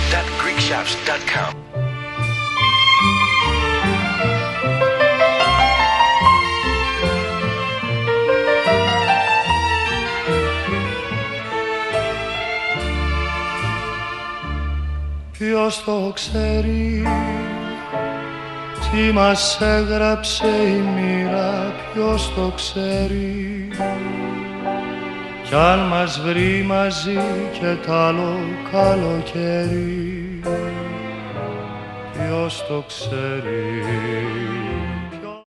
www.greekshops.com. Ποιος το ξέρει, τι μας έγραψε η μοίρα, ποιος το ξέρει. Κι αν μας βρει μαζί και τ' άλλο καλοκαίρι, ποιος το ξέρει.